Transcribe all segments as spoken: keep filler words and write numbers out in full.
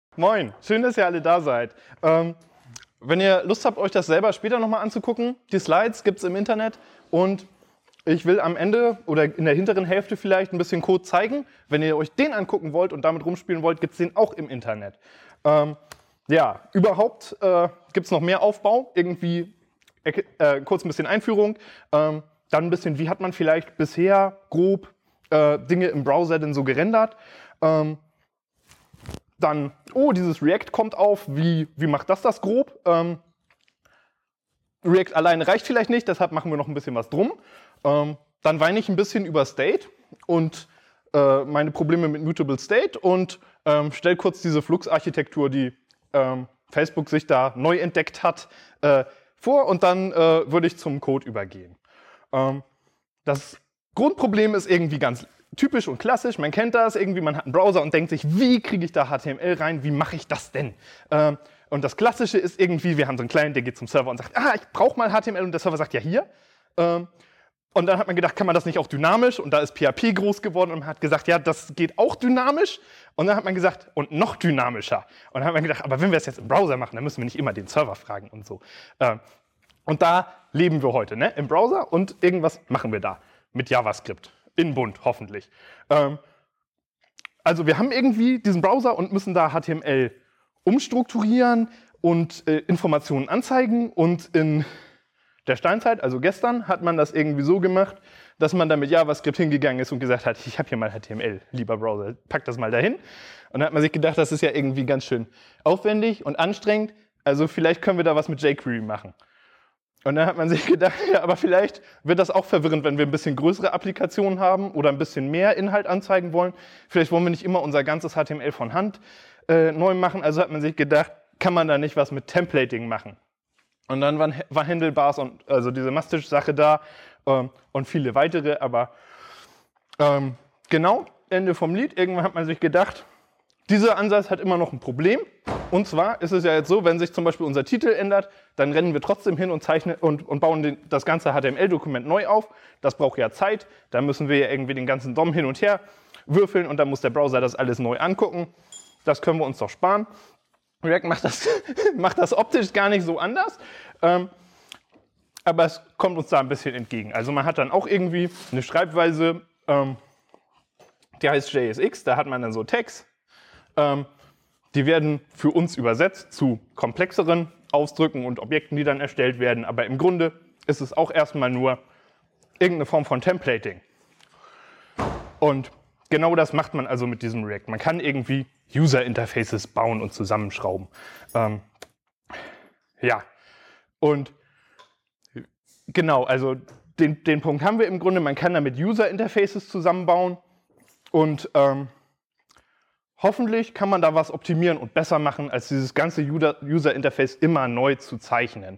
Moin, schön, dass ihr alle da seid. Ähm, wenn ihr Lust habt, euch das selber später nochmal anzugucken, die Slides gibt es im Internet und ich will am Ende oder in der hinteren Hälfte vielleicht ein bisschen Code zeigen. Wenn ihr euch den angucken wollt und damit rumspielen wollt, gibt es den auch im Internet. Ähm, ja, überhaupt äh, gibt es noch mehr Aufbau, irgendwie äh, kurz ein bisschen Einführung, ähm, dann ein bisschen, wie hat man vielleicht bisher grob äh, Dinge im Browser denn so gerendert. Ähm, Dann, oh, dieses React kommt auf, wie, wie macht das das grob? Ähm, React alleine reicht vielleicht nicht, deshalb machen wir noch ein bisschen was drum. Ähm, dann weine ich ein bisschen über State und äh, meine Probleme mit Mutable State und ähm, stelle kurz diese Flux-Architektur, die ähm, Facebook sich da neu entdeckt hat, äh, vor und dann äh, würde ich zum Code übergehen. Ähm, das Grundproblem ist irgendwie ganz typisch und klassisch, man kennt das, irgendwie man hat einen Browser und denkt sich, wie kriege ich da H T M L rein, wie mache ich das denn? Ähm, und das Klassische ist irgendwie, wir haben so einen Client, der geht zum Server und sagt, ah, ich brauche mal H T M L und der Server sagt, ja hier. Ähm, und dann hat man gedacht, kann man das nicht auch dynamisch? Und da ist P H P groß geworden und man hat gesagt, ja, das geht auch dynamisch. Und dann hat man gesagt, und noch dynamischer. Und dann hat man gedacht, aber wenn wir es jetzt im Browser machen, dann müssen wir nicht immer den Server fragen und so. Ähm, und da leben wir heute, ne? Im Browser und irgendwas machen wir da mit JavaScript. In bunt, hoffentlich. Ähm, also wir haben irgendwie diesen Browser und müssen da H T M L umstrukturieren und äh, Informationen anzeigen. Und in der Steinzeit, also gestern, hat man das irgendwie so gemacht, dass man da mit JavaScript hingegangen ist und gesagt hat, ich habe hier mal H T M L, lieber Browser, pack das mal dahin. Und dann hat man sich gedacht, das ist ja irgendwie ganz schön aufwendig und anstrengend. Also vielleicht können wir da was mit jQuery machen. Und dann hat man sich gedacht, ja, aber vielleicht wird das auch verwirrend, wenn wir ein bisschen größere Applikationen haben oder ein bisschen mehr Inhalt anzeigen wollen. Vielleicht wollen wir nicht immer unser ganzes H T M L von Hand äh, neu machen. Also hat man sich gedacht, kann man da nicht was mit Templating machen? Und dann waren, war Handlebars und also diese Mustache-Sache da ähm, und viele weitere. Aber ähm, genau, Ende vom Lied. Irgendwann hat man sich gedacht, dieser Ansatz hat immer noch ein Problem. Und zwar ist es ja jetzt so, wenn sich zum Beispiel unser Titel ändert, dann rennen wir trotzdem hin und zeichnen und, und bauen den, das ganze H T M L-Dokument neu auf. Das braucht ja Zeit. Da müssen wir ja irgendwie den ganzen D O M hin und her würfeln und dann muss der Browser das alles neu angucken. Das können wir uns doch sparen. React macht das, macht das optisch gar nicht so anders. Ähm, aber es kommt uns da ein bisschen entgegen. Also man hat dann auch irgendwie eine Schreibweise, ähm, die heißt J S X. Da hat man dann so Tags. Ähm, Die werden für uns übersetzt zu komplexeren Ausdrücken und Objekten, die dann erstellt werden. Aber im Grunde ist es auch erstmal nur irgendeine Form von Templating. Und genau das macht man also mit diesem React. Man kann irgendwie User-Interfaces bauen und zusammenschrauben. Ähm, ja, und genau, also den, den Punkt haben wir im Grunde. Man kann damit User-Interfaces zusammenbauen und ähm, hoffentlich kann man da was optimieren und besser machen, als dieses ganze User-Interface immer neu zu zeichnen.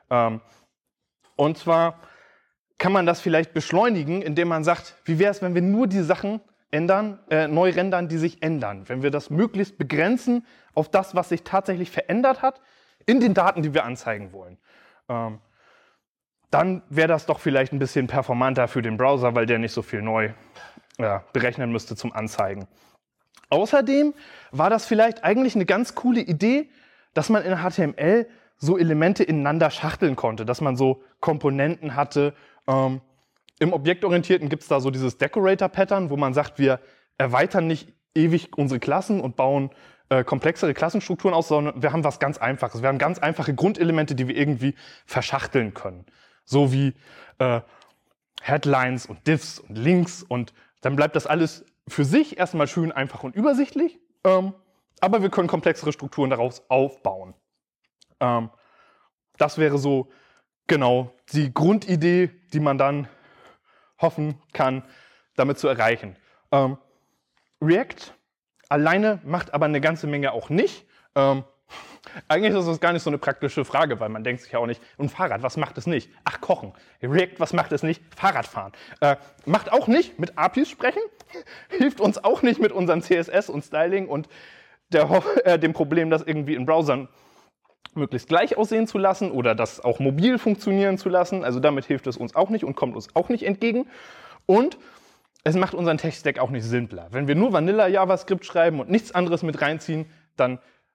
Und zwar kann man das vielleicht beschleunigen, indem man sagt, wie wäre es, wenn wir nur die Sachen ändern, äh, neu rendern, die sich ändern. Wenn wir das möglichst begrenzen auf das, was sich tatsächlich verändert hat, in den Daten, die wir anzeigen wollen. Ähm, dann wäre das doch vielleicht ein bisschen performanter für den Browser, weil der nicht so viel neu ja, berechnen müsste zum Anzeigen. Außerdem war das vielleicht eigentlich eine ganz coole Idee, dass man in H T M L so Elemente ineinander schachteln konnte, dass man so Komponenten hatte. Ähm, Im Objektorientierten gibt es da so dieses Decorator-Pattern, wo man sagt, wir erweitern nicht ewig unsere Klassen und bauen äh, komplexere Klassenstrukturen aus, sondern wir haben was ganz Einfaches. Wir haben ganz einfache Grundelemente, die wir irgendwie verschachteln können. So wie äh, Headlines und Diffs und Links und dann bleibt das alles für sich erstmal schön einfach und übersichtlich, ähm, aber wir können komplexere Strukturen daraus aufbauen. Ähm, das wäre so genau die Grundidee, die man dann hoffen kann, damit zu erreichen. Ähm, React alleine macht aber eine ganze Menge auch nicht. Ähm, eigentlich ist das gar nicht so eine praktische Frage, weil man denkt sich ja auch nicht, und Fahrrad, was macht es nicht? Ach, Kochen. React, was macht es nicht? Fahrradfahren. Äh, macht auch nicht mit A P Is sprechen, hilft uns auch nicht mit unserem C S S und Styling und der, äh, dem Problem, das irgendwie in Browsern möglichst gleich aussehen zu lassen oder das auch mobil funktionieren zu lassen. Also damit hilft es uns auch nicht und kommt uns auch nicht entgegen. Und es macht unseren Tech-Stack auch nicht simpler. Wenn wir nur Vanilla-JavaScript schreiben und nichts anderes mit reinziehen, dann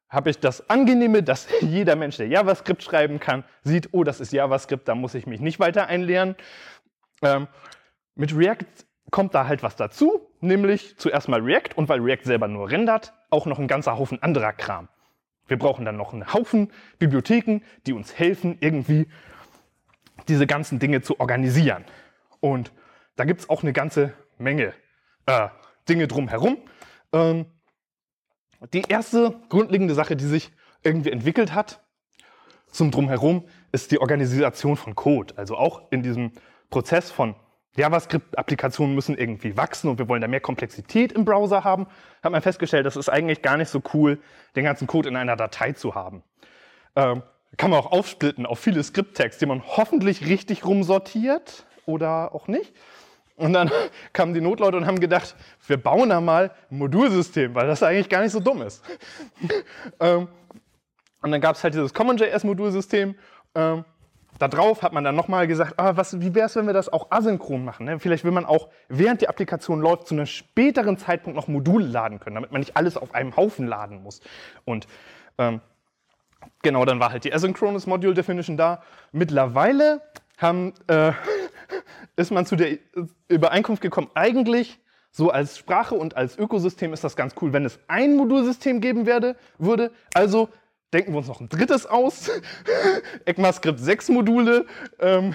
habe ich das Angenehme, dass jeder Mensch, der JavaScript schreiben kann, sieht, oh, das ist JavaScript, da muss ich mich nicht weiter einlernen. Ähm, mit React kommt da halt was dazu, nämlich zuerst mal React und weil React selber nur rendert, auch noch ein ganzer Haufen anderer Kram. Wir brauchen dann noch einen Haufen Bibliotheken, die uns helfen, irgendwie diese ganzen Dinge zu organisieren. Und da gibt es auch eine ganze Menge äh, Dinge drumherum. Ähm, die erste grundlegende Sache, die sich irgendwie entwickelt hat zum Drumherum, ist die Organisation von Code. Also auch in diesem Prozess von JavaScript-Applikationen müssen irgendwie wachsen und wir wollen da mehr Komplexität im Browser haben, hat man festgestellt, das ist eigentlich gar nicht so cool, den ganzen Code in einer Datei zu haben. Ähm, kann man auch aufsplitten auf viele Skripttags, die man hoffentlich richtig rumsortiert oder auch nicht. Und dann kamen die Notleute und haben gedacht, wir bauen da mal ein Modulsystem, weil das eigentlich gar nicht so dumm ist. ähm, und dann gab es halt dieses CommonJS-Modulsystem. Ähm, Da drauf hat man dann nochmal gesagt, ah, was, wie wäre es, wenn wir das auch asynchron machen? Ne? Vielleicht will man auch, während die Applikation läuft, zu einem späteren Zeitpunkt noch Module laden können, damit man nicht alles auf einem Haufen laden muss. Und ähm, genau, dann war halt die Asynchronous Module Definition da. Mittlerweile haben, äh, ist man zu der Übereinkunft gekommen, eigentlich so als Sprache und als Ökosystem ist das ganz cool, wenn es ein Modulsystem geben werde, würde. Also denken wir uns noch ein drittes aus. ECMAScript sechs Module. Ähm,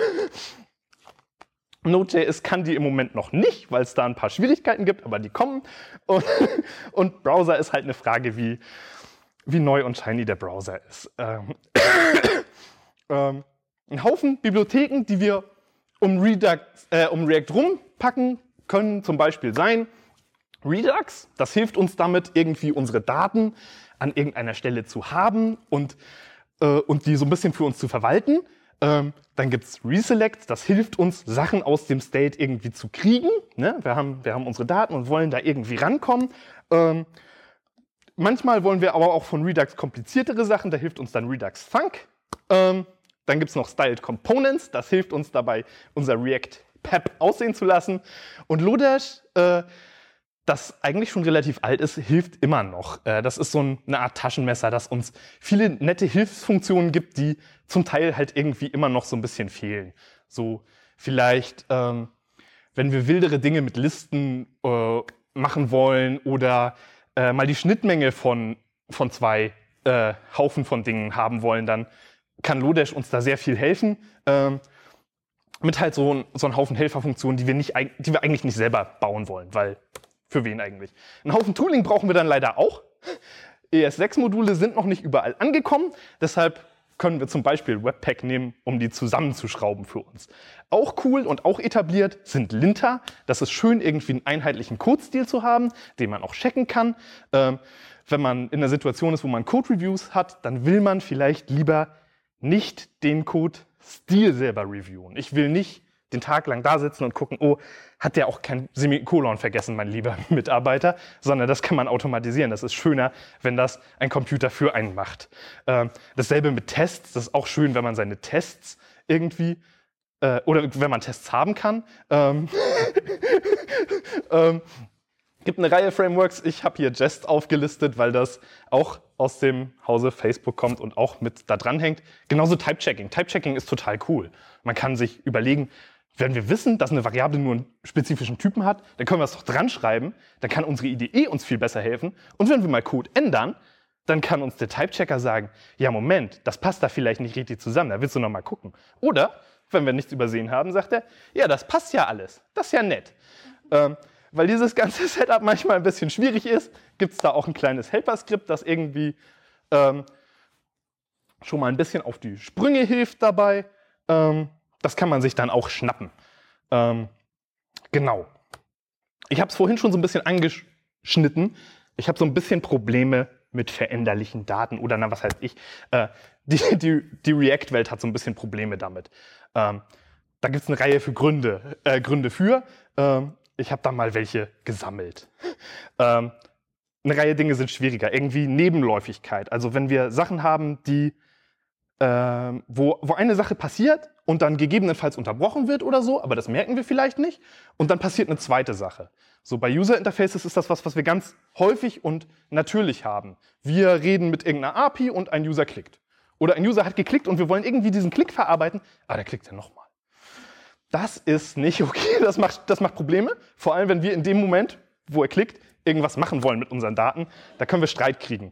Node.js kann die im Moment noch nicht, weil es da ein paar Schwierigkeiten gibt, aber die kommen. Und, und Browser ist halt eine Frage, wie, wie neu und shiny der Browser ist. Ähm, ähm, ein Haufen Bibliotheken, die wir um, Redux, äh, um React rumpacken, können zum Beispiel sein Redux. Das hilft uns damit, irgendwie unsere Daten an irgendeiner Stelle zu haben und, äh, und die so ein bisschen für uns zu verwalten. Ähm, dann gibt es Reselect, das hilft uns, Sachen aus dem State irgendwie zu kriegen. Ne? Wir haben, wir haben unsere Daten und wollen da irgendwie rankommen. Ähm, manchmal wollen wir aber auch von Redux kompliziertere Sachen, da hilft uns dann Redux Func. Ähm, dann gibt es noch Styled Components, das hilft uns dabei, unser React-Pep aussehen zu lassen. Und Lodash, äh, das eigentlich schon relativ alt ist, hilft immer noch. Das ist so eine Art Taschenmesser, das uns viele nette Hilfsfunktionen gibt, die zum Teil halt irgendwie immer noch so ein bisschen fehlen. So vielleicht, ähm, wenn wir wildere Dinge mit Listen äh, machen wollen oder äh, mal die Schnittmenge von, von zwei äh, Haufen von Dingen haben wollen, dann kann Lodash uns da sehr viel helfen. Ähm, mit halt so, ein, so einen Haufen Helferfunktionen, die wir, nicht, die wir eigentlich nicht selber bauen wollen, weil für wen eigentlich? Einen Haufen Tooling brauchen wir dann leider auch. E S sechs Module sind noch nicht überall angekommen, deshalb können wir zum Beispiel Webpack nehmen, um die zusammenzuschrauben für uns. Auch cool und auch etabliert sind Linter. Das ist schön, irgendwie einen einheitlichen Codestil zu haben, den man auch checken kann. Ähm, wenn man in einer Situation ist, wo man Code-Reviews hat, dann will man vielleicht lieber nicht den Code-Stil selber reviewen. Ich will nicht den Tag lang da sitzen und gucken, oh, hat der auch kein Semikolon vergessen, mein lieber Mitarbeiter, sondern das kann man automatisieren. Das ist schöner, wenn das ein Computer für einen macht. Ähm, dasselbe mit Tests, das ist auch schön, wenn man seine Tests irgendwie, äh, oder wenn man Tests haben kann. Ähm, ähm, gibt eine Reihe Frameworks, ich habe hier Jest aufgelistet, weil das auch aus dem Hause Facebook kommt und auch mit da dran hängt. Genauso Type-Checking. Type-Checking ist total cool. Man kann sich überlegen, wenn wir wissen, dass eine Variable nur einen spezifischen Typen hat, dann können wir es doch dran schreiben, dann kann unsere I D E uns viel besser helfen. Und wenn wir mal Code ändern, dann kann uns der Type-Checker sagen, ja Moment, das passt da vielleicht nicht richtig zusammen, da willst du noch mal gucken. Oder, wenn wir nichts übersehen haben, sagt er, ja, das passt ja alles, das ist ja nett. Ähm, weil dieses ganze Setup manchmal ein bisschen schwierig ist, gibt es da auch ein kleines Helper-Skript, das irgendwie ähm, schon mal ein bisschen auf die Sprünge hilft dabei. Ähm, Das kann man sich dann auch schnappen. Ähm, genau. Ich habe es vorhin schon so ein bisschen angeschnitten. Ich habe so ein bisschen Probleme mit veränderlichen Daten oder na, was heißt ich. Äh, die die, die React-Welt hat so ein bisschen Probleme damit. Ähm, da gibt es eine Reihe für Gründe, äh, Gründe für. Ähm, ich habe da mal welche gesammelt. Ähm, eine Reihe Dinge sind schwieriger. Irgendwie Nebenläufigkeit. Also wenn wir Sachen haben, die äh, wo, wo eine Sache passiert und dann gegebenenfalls unterbrochen wird oder so, aber das merken wir vielleicht nicht. Und dann passiert eine zweite Sache. So bei User Interfaces ist das was, was wir ganz häufig und natürlich haben. Wir reden mit irgendeiner A P I und ein User klickt. Oder ein User hat geklickt und wir wollen irgendwie diesen Klick verarbeiten, aber der klickt ja nochmal. Das ist nicht okay, das macht, das macht Probleme. Vor allem, wenn wir in dem Moment, wo er klickt, irgendwas machen wollen mit unseren Daten, da können wir Streit kriegen.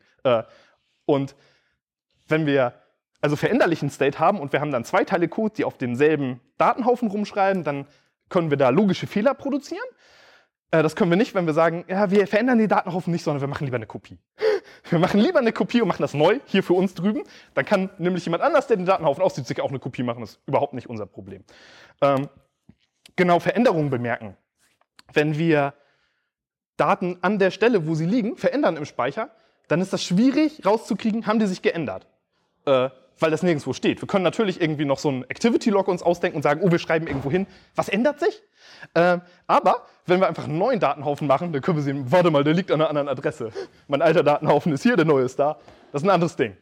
Und wenn wir also veränderlichen State haben und wir haben dann zwei Teile Code, die auf demselben Datenhaufen rumschreiben, dann können wir da logische Fehler produzieren. Das können wir nicht, wenn wir sagen, ja, wir verändern die Datenhaufen nicht, sondern wir machen lieber eine Kopie. Wir machen lieber eine Kopie und machen das neu, hier für uns drüben. Dann kann nämlich jemand anders, der den Datenhaufen aussieht, sich auch eine Kopie machen. Das ist überhaupt nicht unser Problem. Ähm, genau, Veränderungen bemerken. Wenn wir Daten an der Stelle, wo sie liegen, verändern im Speicher, dann ist das schwierig rauszukriegen, haben die sich geändert. Äh, weil das nirgendwo steht. Wir können natürlich irgendwie noch so einen Activity-Log uns ausdenken und sagen, oh, wir schreiben irgendwo hin, was ändert sich? Ähm, aber wenn wir einfach einen neuen Datenhaufen machen, dann können wir sehen, warte mal, der liegt an einer anderen Adresse. Mein alter Datenhaufen ist hier, der neue ist da. Das ist ein anderes Ding.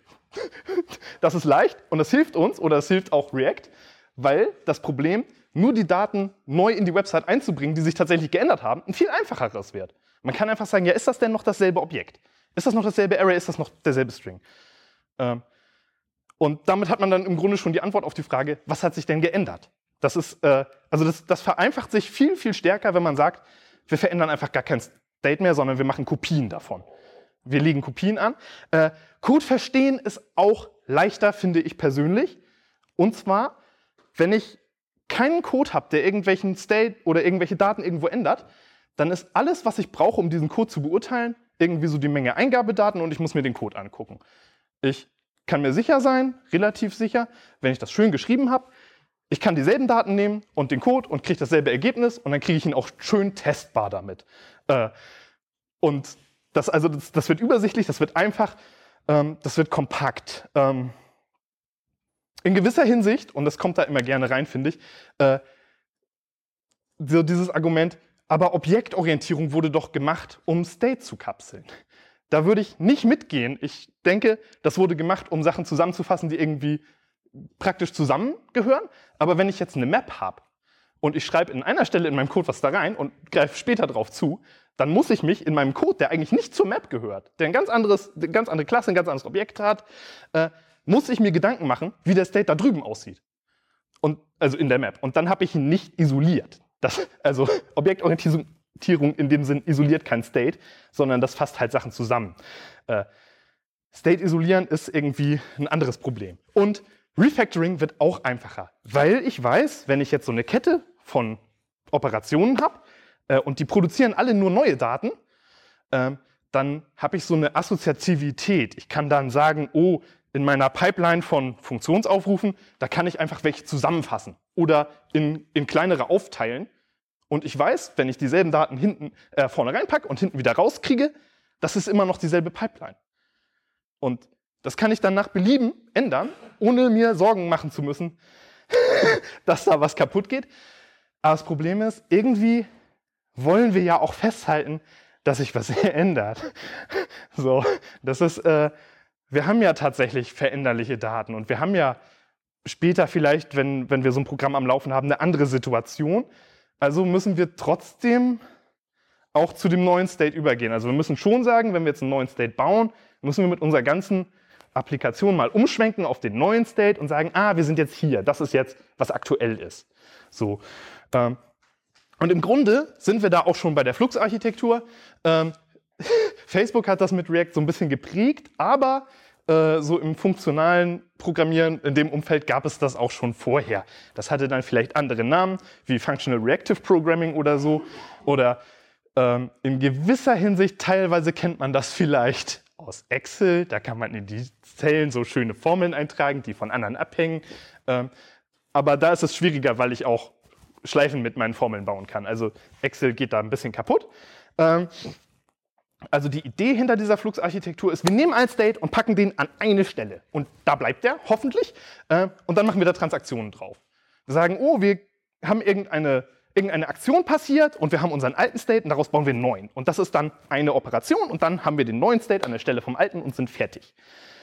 Das ist leicht und das hilft uns, oder das hilft auch React, weil das Problem, nur die Daten neu in die Website einzubringen, die sich tatsächlich geändert haben, ein viel einfacheres wird. Man kann einfach sagen, ja, ist das denn noch dasselbe Objekt? Ist das noch dasselbe Array? Ist das noch derselbe String? Ähm, Und damit hat man dann im Grunde schon die Antwort auf die Frage, was hat sich denn geändert? Das ist, äh, also das, das vereinfacht sich viel, viel stärker, wenn man sagt, wir verändern einfach gar kein State mehr, sondern wir machen Kopien davon. Wir legen Kopien an. Äh, Code verstehen ist auch leichter, finde ich persönlich. Und zwar, wenn ich keinen Code habe, der irgendwelchen State oder irgendwelche Daten irgendwo ändert, dann ist alles, was ich brauche, um diesen Code zu beurteilen, irgendwie so die Menge Eingabedaten und ich muss mir den Code angucken. Ich kann mir sicher sein, relativ sicher, wenn ich das schön geschrieben habe, ich kann dieselben Daten nehmen und den Code und kriege dasselbe Ergebnis und dann kriege ich ihn auch schön testbar damit. Äh, und das, also das, das wird übersichtlich, das wird einfach, ähm, das wird kompakt. Ähm, in gewisser Hinsicht, und das kommt da immer gerne rein, finde ich, äh, so dieses Argument, aber Objektorientierung wurde doch gemacht, um State zu kapseln. Da würde ich nicht mitgehen. Ich denke, das wurde gemacht, um Sachen zusammenzufassen, die irgendwie praktisch zusammengehören. Aber wenn ich jetzt eine Map habe und ich schreibe in einer Stelle in meinem Code was da rein und greife später drauf zu, dann muss ich mich in meinem Code, der eigentlich nicht zur Map gehört, der ein ganz anderes, eine ganz andere Klasse, ein ganz anderes Objekt hat, äh, muss ich mir Gedanken machen, wie der State da drüben aussieht. Und, also in der Map. Und dann habe ich ihn nicht isoliert. Das, also Objektorientierung in dem Sinn isoliert kein State, sondern das fasst halt Sachen zusammen. Äh, State isolieren ist irgendwie ein anderes Problem. Und Refactoring wird auch einfacher, weil ich weiß, wenn ich jetzt so eine Kette von Operationen habe äh, und die produzieren alle nur neue Daten, äh, dann habe ich so eine Assoziativität. Ich kann dann sagen, oh, in meiner Pipeline von Funktionsaufrufen, da kann ich einfach welche zusammenfassen oder in, in kleinere aufteilen. Und ich weiß, wenn ich dieselben Daten hinten äh, vorne reinpacke und hinten wieder rauskriege, das ist immer noch dieselbe Pipeline. Und das kann ich dann nach Belieben ändern, ohne mir Sorgen machen zu müssen, dass da was kaputt geht. Aber das Problem ist, irgendwie wollen wir ja auch festhalten, dass sich was ändert. So, das ist, äh, wir haben ja tatsächlich veränderliche Daten und wir haben ja später vielleicht, wenn, wenn wir so ein Programm am Laufen haben, eine andere Situation. Also müssen wir trotzdem auch zu dem neuen State übergehen. Also wir müssen schon sagen, wenn wir jetzt einen neuen State bauen, müssen wir mit unserer ganzen Applikation mal umschwenken auf den neuen State und sagen, ah, wir sind jetzt hier, das ist jetzt, was aktuell ist. So. Ähm, und im Grunde sind wir da auch schon bei der Flux-Architektur. Ähm, Facebook hat das mit React so ein bisschen geprägt, aber äh, so im funktionalen Programmieren in dem Umfeld gab es das auch schon vorher. Das hatte dann vielleicht andere Namen, wie Functional Reactive Programming oder so. Oder ähm, in gewisser Hinsicht, teilweise kennt man das vielleicht aus Excel, da kann man in die Zellen so schöne Formeln eintragen, die von anderen abhängen. Ähm, aber da ist es schwieriger, weil ich auch Schleifen mit meinen Formeln bauen kann. Also Excel geht da ein bisschen kaputt. Ähm, also die Idee hinter dieser Flux-Architektur ist, wir nehmen einen State und packen den an eine Stelle. Und da bleibt der, hoffentlich. Äh, und dann machen wir da Transaktionen drauf. Wir sagen, oh, wir haben irgendeine irgendeine Aktion passiert und wir haben unseren alten State und daraus bauen wir einen neuen. Und das ist dann eine Operation und dann haben wir den neuen State an der Stelle vom alten und sind fertig.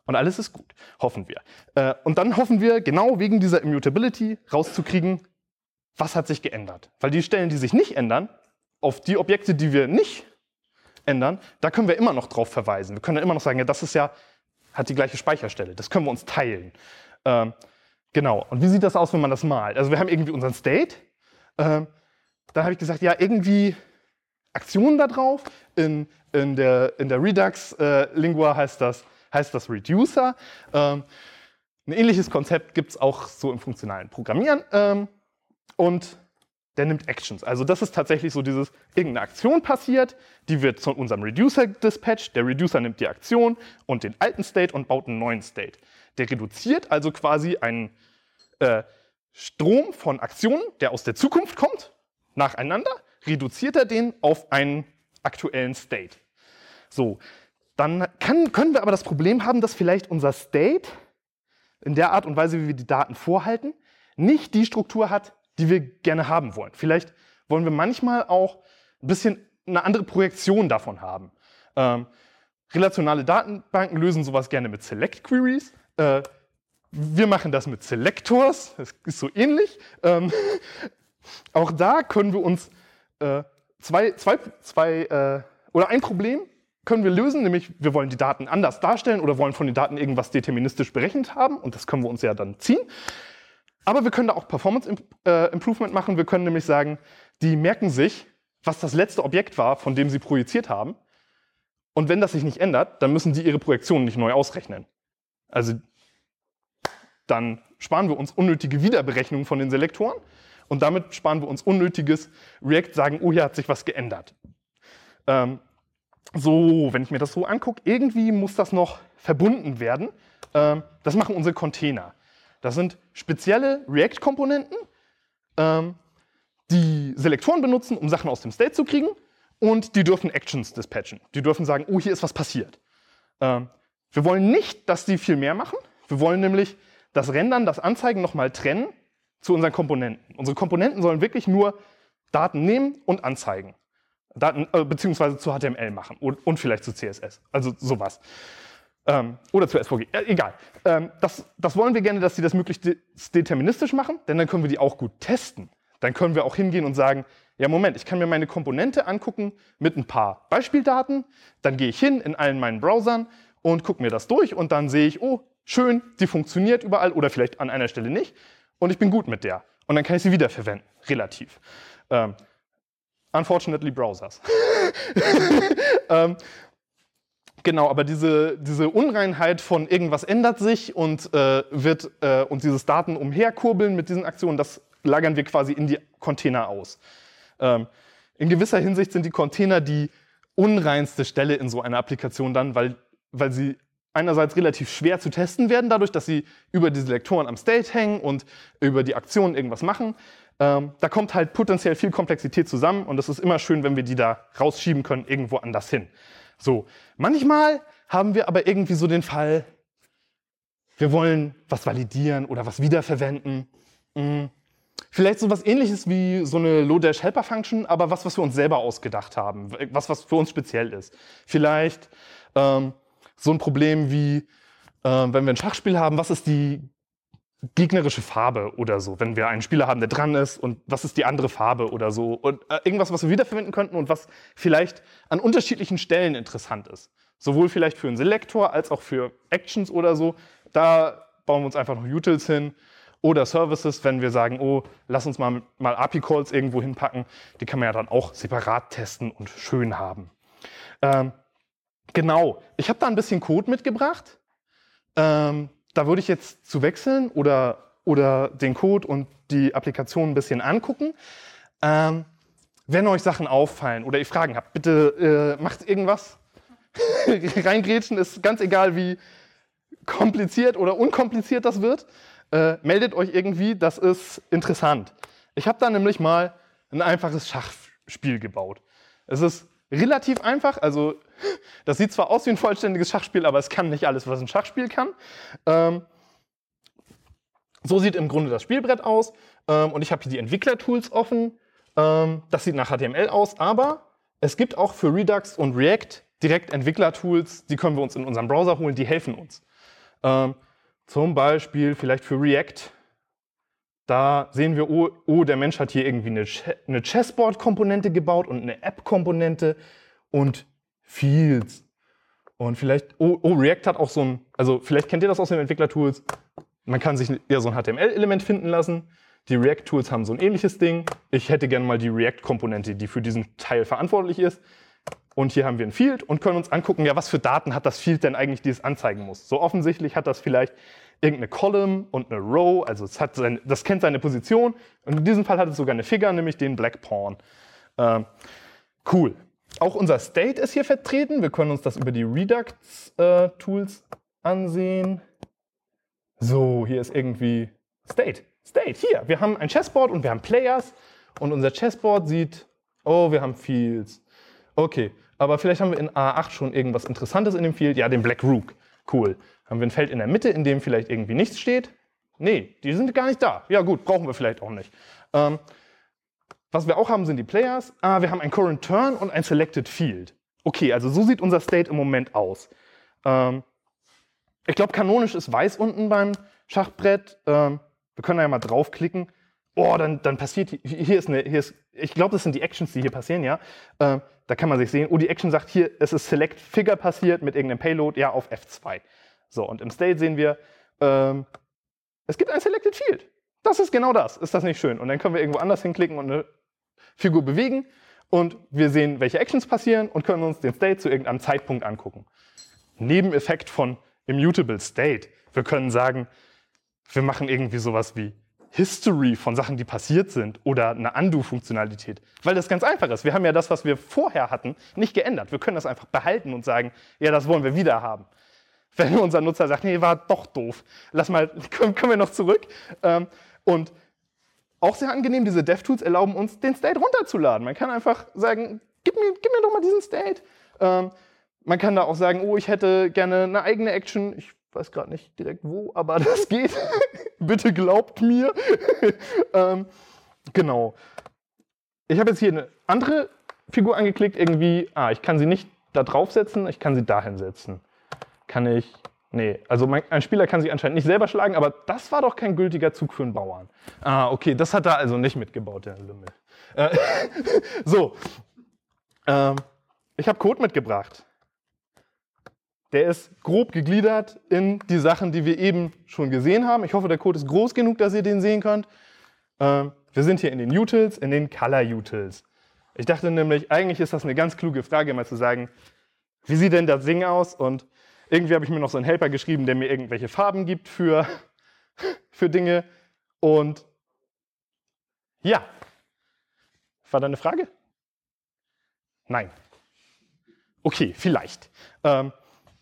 Und alles ist gut, hoffen wir. Äh, und dann hoffen wir, genau wegen dieser Immutability rauszukriegen, was hat sich geändert. Weil die Stellen, die sich nicht ändern, auf die Objekte, die wir nicht ändern, da können wir immer noch drauf verweisen. Wir können dann immer noch sagen, ja, das ist ja, hat die gleiche Speicherstelle. Das können wir uns teilen. Ähm, genau. Und wie sieht das aus, wenn man das malt? Also wir haben irgendwie unseren State. Ähm, dann habe ich gesagt, ja, irgendwie Aktionen da drauf. In, in der, in der Redux-Lingua äh, heißt das, heißt das Reducer. Ähm, ein ähnliches Konzept gibt es auch so im funktionalen Programmieren. Ähm, und der nimmt Actions. Also das ist tatsächlich so dieses, irgendeine Aktion passiert, die wird zu unserem Reducer dispatcht. Der Reducer nimmt die Aktion und den alten State und baut einen neuen State. Der reduziert also quasi einen äh, Strom von Aktionen, der aus der Zukunft kommt, nacheinander, reduziert er den auf einen aktuellen State. So, dann kann, können wir aber das Problem haben, dass vielleicht unser State in der Art und Weise, wie wir die Daten vorhalten, nicht die Struktur hat, die wir gerne haben wollen. Vielleicht wollen wir manchmal auch ein bisschen eine andere Projektion davon haben. Ähm, relationale Datenbanken lösen sowas gerne mit Select Queries. Äh, wir machen das mit Selectors, das ist so ähnlich. Ähm, auch da können wir uns äh, zwei, zwei, zwei äh, oder ein Problem können wir lösen, nämlich wir wollen die Daten anders darstellen oder wollen von den Daten irgendwas deterministisch berechnet haben und das können wir uns ja dann ziehen. Aber wir können da auch Performance äh, Improvement machen. Wir können nämlich sagen, die merken sich, was das letzte Objekt war, von dem sie projiziert haben. Und wenn das sich nicht ändert, dann müssen die ihre Projektionen nicht neu ausrechnen. Also dann sparen wir uns unnötige Wiederberechnungen von den Selektoren und damit sparen wir uns unnötiges React sagen, oh, hier hat sich was geändert. Ähm, so, wenn ich mir das so angucke, irgendwie muss das noch verbunden werden. Ähm, das machen unsere Container. Das sind spezielle React-Komponenten, ähm, die Selektoren benutzen, um Sachen aus dem State zu kriegen. Und die dürfen Actions dispatchen. Die dürfen sagen, oh, hier ist was passiert. Ähm, wir wollen nicht, dass die viel mehr machen. Wir wollen nämlich das Rendern, das Anzeigen nochmal trennen zu unseren Komponenten. Unsere Komponenten sollen wirklich nur Daten nehmen und anzeigen. Daten, äh, beziehungsweise zu H T M L machen und, und vielleicht zu C S S. Also sowas. Ähm, oder zu S V G, äh, egal. Ähm, das, das wollen wir gerne, dass sie das möglichst de deterministisch machen, denn dann können wir die auch gut testen. Dann können wir auch hingehen und sagen, ja Moment, ich kann mir meine Komponente angucken mit ein paar Beispieldaten, dann gehe ich hin in allen meinen Browsern und gucke mir das durch und dann sehe ich, oh, schön, die funktioniert überall oder vielleicht an einer Stelle nicht und ich bin gut mit der. Und dann kann ich sie wiederverwenden, relativ. Ähm, unfortunately Browsers. ähm, Genau, aber diese, diese Unreinheit von irgendwas ändert sich und äh, wird äh, und dieses Daten umherkurbeln mit diesen Aktionen, das lagern wir quasi in die Container aus. Ähm, in gewisser Hinsicht sind die Container die unreinste Stelle in so einer Applikation dann, weil, weil sie einerseits relativ schwer zu testen werden, dadurch, dass sie über die Selektoren am State hängen und über die Aktionen irgendwas machen. Ähm, da kommt halt potenziell viel Komplexität zusammen und es ist immer schön, wenn wir die da rausschieben können, irgendwo anders hin. So, manchmal haben wir aber irgendwie so den Fall, wir wollen was validieren oder was wiederverwenden. Hm. Vielleicht so was Ähnliches wie so eine Lodash-Helper-Function, aber was, was wir uns selber ausgedacht haben, was, was für uns speziell ist. Vielleicht ähm, so ein Problem wie, ähm, wenn wir ein Schachspiel haben, was ist die gegnerische Farbe oder so, wenn wir einen Spieler haben, der dran ist und was ist die andere Farbe oder so und äh, irgendwas, was wir wiederverwenden könnten und was vielleicht an unterschiedlichen Stellen interessant ist. Sowohl vielleicht für einen Selektor als auch für Actions oder so. Da bauen wir uns einfach noch Utils hin oder Services, wenn wir sagen, oh, lass uns mal, mal A P I-Calls irgendwo hinpacken. Die kann man ja dann auch separat testen und schön haben. Ähm, genau, ich habe da ein bisschen Code mitgebracht. Ähm, Da würde ich jetzt zu wechseln oder, oder den Code und die Applikation ein bisschen angucken. Ähm, wenn euch Sachen auffallen oder ihr Fragen habt, bitte äh, macht irgendwas. Reingrätschen ist ganz egal, wie kompliziert oder unkompliziert das wird. Äh, meldet euch irgendwie, das ist interessant. Ich habe da nämlich mal ein einfaches Schachspiel gebaut. Es ist relativ einfach, also das sieht zwar aus wie ein vollständiges Schachspiel, aber es kann nicht alles, was ein Schachspiel kann. Ähm, so sieht im Grunde das Spielbrett aus ähm, und ich habe hier die Entwickler-Tools offen. Ähm, das sieht nach H T M L aus, aber es gibt auch für Redux und React direkt Entwickler-Tools, die können wir uns in unserem Browser holen, die helfen uns. Ähm, zum Beispiel vielleicht für React. Da sehen wir, oh, oh der Mensch hat hier irgendwie eine, Ch eine Chessboard-Komponente gebaut und eine App-Komponente und Fields. Und vielleicht, oh, oh, React hat auch so ein, also vielleicht kennt ihr das aus den Entwicklertools, man kann sich ja so ein H T M L-Element finden lassen. Die React-Tools haben so ein ähnliches Ding. Ich hätte gerne mal die React-Komponente, die für diesen Teil verantwortlich ist. Und hier haben wir ein Field und können uns angucken, ja, was für Daten hat das Field denn eigentlich, die es anzeigen muss. So offensichtlich hat das vielleicht irgendeine Column und eine Row, also es hat sein, das kennt seine Position. Und in diesem Fall hat es sogar eine Figure, nämlich den Black Pawn. Ähm, cool. Auch unser State ist hier vertreten. Wir können uns das über die Redux-Tools äh, ansehen. So, hier ist irgendwie State. State, hier. Wir haben ein Chessboard und wir haben Players. Und unser Chessboard sieht, oh, wir haben Fields. Okay, aber vielleicht haben wir in A acht schon irgendwas Interessantes in dem Field. Ja, den Black Rook. Cool. Haben wir ein Feld in der Mitte, in dem vielleicht irgendwie nichts steht? Nee, die sind gar nicht da. Ja gut, brauchen wir vielleicht auch nicht. Ähm, was wir auch haben, sind die Players. Ah, wir haben ein Current Turn und ein Selected Field. Okay, also so sieht unser State im Moment aus. Ähm, ich glaube, kanonisch ist weiß unten beim Schachbrett. Ähm, wir können da ja mal draufklicken. Oh, dann, dann passiert, hier, hier ist eine, hier ist, ich glaube, das sind die Actions, die hier passieren, ja. Ähm, da kann man sich sehen, oh, die Action sagt hier, es ist Select Figure passiert mit irgendeinem Payload, ja, auf F zwei. So, und im State sehen wir, ähm, es gibt ein Selected Field. Das ist genau das. Ist das nicht schön? Und dann können wir irgendwo anders hinklicken und eine Figur bewegen und wir sehen, welche Actions passieren und können uns den State zu irgendeinem Zeitpunkt angucken. Nebeneffekt von Immutable State. Wir können sagen, wir machen irgendwie sowas wie History von Sachen, die passiert sind oder eine Undo-Funktionalität. Weil das ganz einfach ist. Wir haben ja das, was wir vorher hatten, nicht geändert. Wir können das einfach behalten und sagen, ja, das wollen wir wieder haben. Wenn unser Nutzer sagt, nee, war doch doof, lass mal, können wir noch zurück. Und auch sehr angenehm, diese DevTools erlauben uns, den State runterzuladen. Man kann einfach sagen, gib mir, gib mir doch mal diesen State. Man kann da auch sagen, oh, ich hätte gerne eine eigene Action. Ich weiß gerade nicht direkt wo, aber das geht. Bitte glaubt mir. ähm, genau. Ich habe jetzt hier eine andere Figur angeklickt, irgendwie, ah, ich kann sie nicht da draufsetzen, ich kann sie dahin setzen. Kann ich, nee, also mein, ein Spieler kann sich anscheinend nicht selber schlagen, aber das war doch kein gültiger Zug für einen Bauern. Ah, okay, das hat er also nicht mitgebaut, der Lümmel. Äh, so, ähm, ich habe Code mitgebracht. Der ist grob gegliedert in die Sachen, die wir eben schon gesehen haben. Ich hoffe, der Code ist groß genug, dass ihr den sehen könnt. Ähm, wir sind hier in den Utils, in den Color-Utils. Ich dachte nämlich, eigentlich ist das eine ganz kluge Frage, mal zu sagen, wie sieht denn das Ding aus? Und irgendwie habe ich mir noch so einen Helper geschrieben, der mir irgendwelche Farben gibt für, für Dinge. Und ja, war da eine Frage? Nein. Okay, vielleicht. Ähm,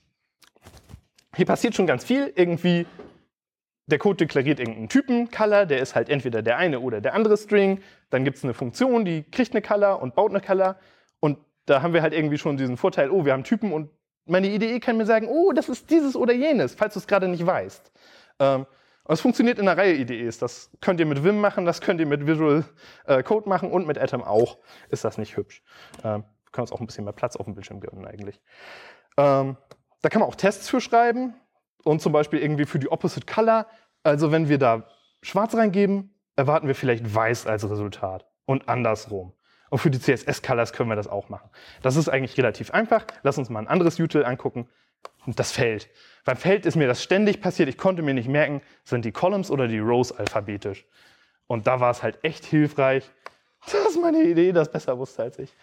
Hier passiert schon ganz viel. Irgendwie, der Code deklariert irgendeinen Typen, Color, der ist halt entweder der eine oder der andere String. Dann gibt es eine Funktion, die kriegt eine Color und baut eine Color. Und da haben wir halt irgendwie schon diesen Vorteil, oh, wir haben Typen und meine I D E kann mir sagen, oh, das ist dieses oder jenes, falls du es gerade nicht weißt. Ähm, und es funktioniert in einer Reihe I D Es. Das könnt ihr mit Vim machen, das könnt ihr mit Visual äh, Code machen und mit Atom auch. Ist das nicht hübsch. Ähm, wir können uns auch ein bisschen mehr Platz auf dem Bildschirm gönnen eigentlich. Ähm, Da kann man auch Tests für schreiben und zum Beispiel irgendwie für die Opposite Color. Also wenn wir da schwarz reingeben, erwarten wir vielleicht weiß als Resultat und andersrum. Und für die C S S-Colors können wir das auch machen. Das ist eigentlich relativ einfach. Lass uns mal ein anderes Util angucken. Das Feld. Beim Feld ist mir das ständig passiert. Ich konnte mir nicht merken, sind die Columns oder die Rows alphabetisch. Und da war es halt echt hilfreich, dass meine Idee das besser wusste als ich.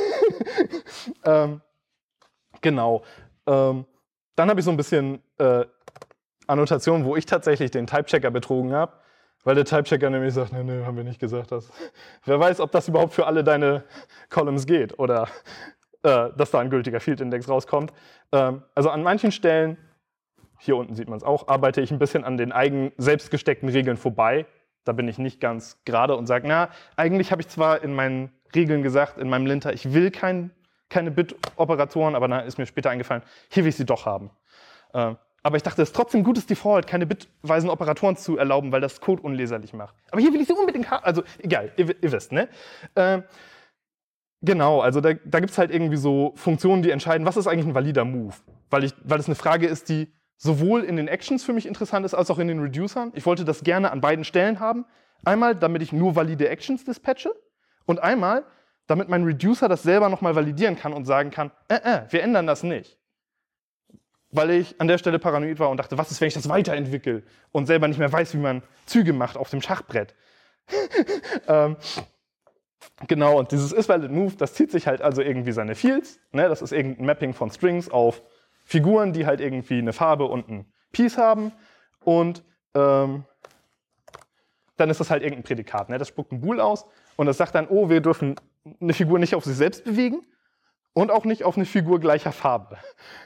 ähm, genau. Ähm, dann habe ich so ein bisschen äh, Annotation, wo ich tatsächlich den Typechecker betrogen habe, weil der Typechecker nämlich sagt, nee, nee, haben wir nicht gesagt. Das. Wer weiß, ob das überhaupt für alle deine Columns geht oder äh, dass da ein gültiger Field-Index rauskommt. Ähm, also an manchen Stellen, hier unten sieht man es auch, arbeite ich ein bisschen an den eigen selbst gesteckten Regeln vorbei. Da bin ich nicht ganz gerade und sage, na, eigentlich habe ich zwar in meinen Regeln gesagt, in meinem Linter, ich will kein keine Bit-Operatoren, aber dann ist mir später eingefallen, hier will ich sie doch haben. Ähm, aber ich dachte, es ist trotzdem gutes Default, keine bitweisen Operatoren zu erlauben, weil das Code unleserlich macht. Aber hier will ich sie unbedingt haben. Also egal, ihr, ihr wisst, ne? Ähm, genau, also da, da gibt es halt irgendwie so Funktionen, die entscheiden, was ist eigentlich ein valider Move? Weil, ich, weil es eine Frage ist, die sowohl in den Actions für mich interessant ist, als auch in den Reducern. Ich wollte das gerne an beiden Stellen haben. Einmal, damit ich nur valide Actions dispatche und einmal, damit mein Reducer das selber nochmal validieren kann und sagen kann, äh, äh, wir ändern das nicht. Weil ich an der Stelle paranoid war und dachte, was ist, wenn ich das weiterentwickle und selber nicht mehr weiß, wie man Züge macht auf dem Schachbrett. ähm, genau, und dieses isValidMove, das zieht sich halt also irgendwie seine Fields. Ne? Das ist irgendein Mapping von Strings auf Figuren, die halt irgendwie eine Farbe und ein Piece haben. Und ähm, dann ist das halt irgendein Prädikat. Ne? Das spuckt ein Bool aus und das sagt dann, oh, wir dürfen eine Figur nicht auf sich selbst bewegen und auch nicht auf eine Figur gleicher Farbe.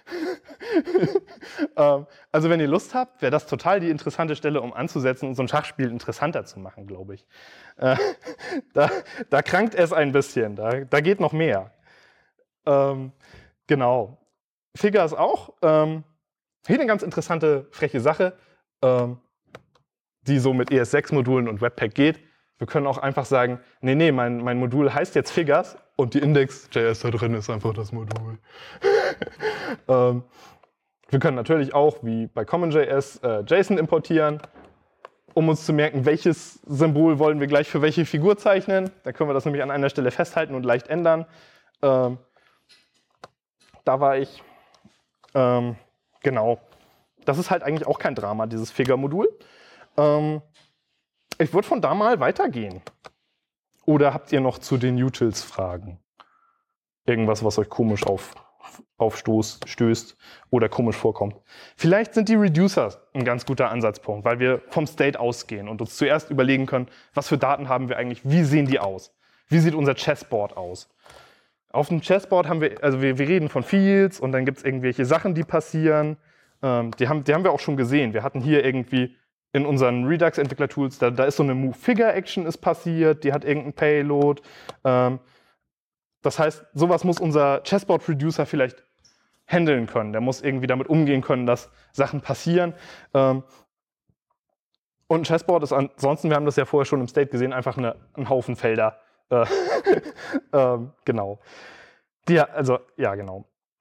ähm, also wenn ihr Lust habt, wäre das total die interessante Stelle, um anzusetzen und so ein Schachspiel interessanter zu machen, glaube ich. Äh, da, da krankt es ein bisschen, da, da geht noch mehr. Ähm, genau. Figures auch. Ähm, hier eine ganz interessante, freche Sache, ähm, die so mit E S sechs Modulen und Webpack geht. Wir können auch einfach sagen, nee, nee, mein, mein Modul heißt jetzt Figures und die Index.js da drin ist einfach das Modul. ähm, wir können natürlich auch, wie bei CommonJS, äh, JSON importieren, um uns zu merken, welches Symbol wollen wir gleich für welche Figur zeichnen. Da können wir das nämlich an einer Stelle festhalten und leicht ändern. Ähm, da war ich, ähm, genau. Das ist halt eigentlich auch kein Drama, dieses Figure-Modul. Ähm, ich würde von da mal weitergehen. Oder habt ihr noch zu den Utils Fragen? Irgendwas, was euch komisch auf, aufstoßt, stößt oder komisch vorkommt. Vielleicht sind die Reducers ein ganz guter Ansatzpunkt, weil wir vom State ausgehen und uns zuerst überlegen können, was für Daten haben wir eigentlich, wie sehen die aus? Wie sieht unser Chessboard aus? Auf dem Chessboard haben wir, also wir, wir reden von Fields und dann gibt es irgendwelche Sachen, die passieren. Ähm, die, haben, die haben wir auch schon gesehen. Wir hatten hier irgendwie in unseren Redux-Entwickler-Tools, da, da ist so eine Move-Figure-Action ist passiert, die hat irgendein Payload. Ähm, das heißt, sowas muss unser Chessboard-Producer vielleicht handeln können. Der muss irgendwie damit umgehen können, dass Sachen passieren. Ähm, und ein Chessboard ist ansonsten, wir haben das ja vorher schon im State gesehen, einfach eine, ein Haufen Felder. Äh, ähm, genau. Die, also, ja, genau.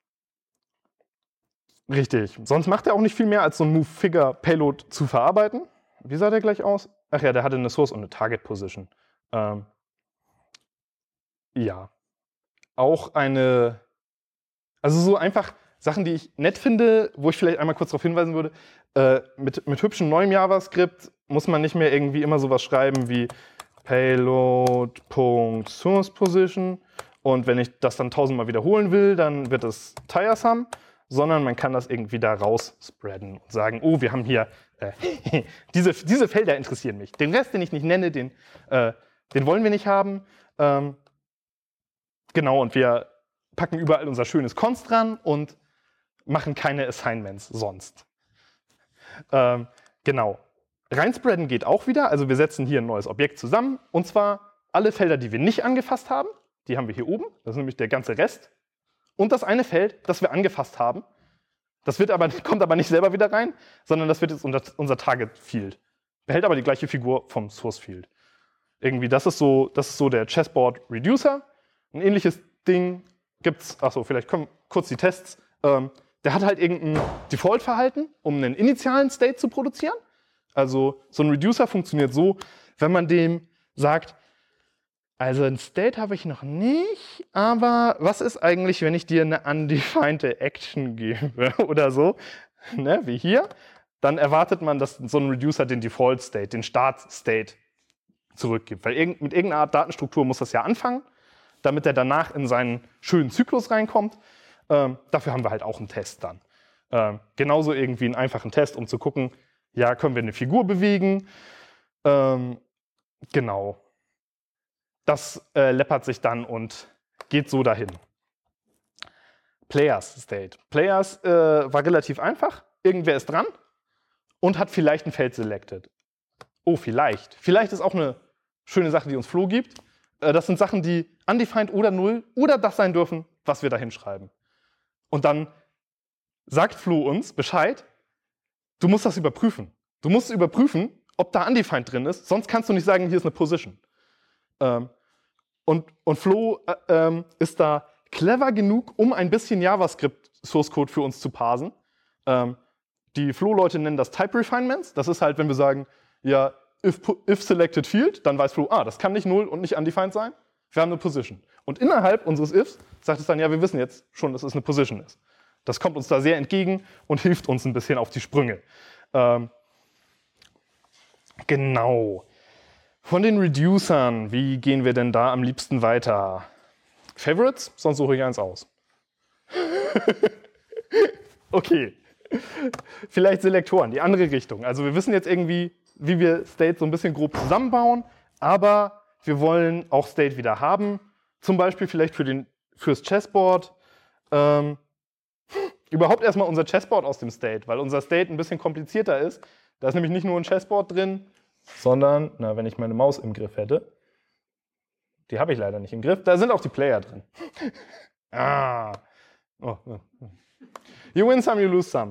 Richtig. Sonst macht er auch nicht viel mehr, als so ein Move-Figure-Payload zu verarbeiten. Wie sah der gleich aus? Ach ja, der hatte eine Source und eine Target-Position. Ähm, ja. Auch eine, also so einfach Sachen, die ich nett finde, wo ich vielleicht einmal kurz darauf hinweisen würde, äh, mit, mit hübschem neuem JavaScript muss man nicht mehr irgendwie immer sowas schreiben wie Payload.sourcePosition und wenn ich das dann tausendmal wiederholen will, dann wird es tiresome, sondern man kann das irgendwie da raus spreaden und sagen, oh, wir haben hier, äh, diese, diese Felder interessieren mich. Den Rest, den ich nicht nenne, den, äh, den wollen wir nicht haben. Ähm, genau, und wir packen überall unser schönes Const dran und machen keine Assignments sonst. Ähm, genau. Reinspreaden geht auch wieder, also wir setzen hier ein neues Objekt zusammen und zwar alle Felder, die wir nicht angefasst haben, die haben wir hier oben, das ist nämlich der ganze Rest. Und das eine Feld, das wir angefasst haben, das wird aber, kommt aber nicht selber wieder rein, sondern das wird jetzt unser, unser Target Field. Behält aber die gleiche Figur vom Source Field. Irgendwie, das ist so, das ist so der Chessboard Reducer. Ein ähnliches Ding gibt's, achso, vielleicht kommen kurz die Tests. Ähm, der hat halt irgendein Default-Verhalten, um einen initialen State zu produzieren. Also so ein Reducer funktioniert so, wenn man dem sagt, also ein State habe ich noch nicht, aber was ist eigentlich, wenn ich dir eine undefined Action gebe oder so, ne, wie hier, dann erwartet man, dass so ein Reducer den Default State, den Start State zurückgibt. Weil irg- mit irgendeiner Art Datenstruktur muss das ja anfangen, damit er danach in seinen schönen Zyklus reinkommt. Ähm, dafür haben wir halt auch einen Test dann. Ähm, genauso irgendwie einen einfachen Test, um zu gucken, ja, können wir eine Figur bewegen? Ähm, genau. Das äh, läppert sich dann und geht so dahin. Players State. Players äh, war relativ einfach. Irgendwer ist dran und hat vielleicht ein Feld selected. Oh, vielleicht. Vielleicht ist auch eine schöne Sache, die uns Flo gibt. Äh, das sind Sachen, die undefined oder null oder das sein dürfen, was wir da hinschreiben. Und dann sagt Flo uns Bescheid, du musst das überprüfen. Du musst überprüfen, ob da undefined drin ist, sonst kannst du nicht sagen, hier ist eine Position. Ähm, und, und Flo äh, ähm, ist da clever genug, um ein bisschen JavaScript-Source-Code für uns zu parsen. Ähm, die Flow-Leute nennen das Type Refinements. Das ist halt, wenn wir sagen, ja, if, if selected field, dann weiß Flow, ah, das kann nicht null und nicht undefined sein. Wir haben eine Position. Und innerhalb unseres ifs sagt es dann, ja, wir wissen jetzt schon, dass es eine Position ist. Das kommt uns da sehr entgegen und hilft uns ein bisschen auf die Sprünge. Ähm, genau. Von den Reducern, wie gehen wir denn da am liebsten weiter? Favorites? Sonst suche ich eins aus. Okay. Vielleicht Selektoren, die andere Richtung. Also wir wissen jetzt irgendwie, wie wir State so ein bisschen grob zusammenbauen, aber wir wollen auch State wieder haben. Zum Beispiel vielleicht für den, fürs Chessboard. Ähm, überhaupt erstmal unser Chessboard aus dem State, weil unser State ein bisschen komplizierter ist. Da ist nämlich nicht nur ein Chessboard drin, sondern, na, wenn ich meine Maus im Griff hätte, die habe ich leider nicht im Griff, da sind auch die Player drin. ah. Oh, oh. You win some, you lose some.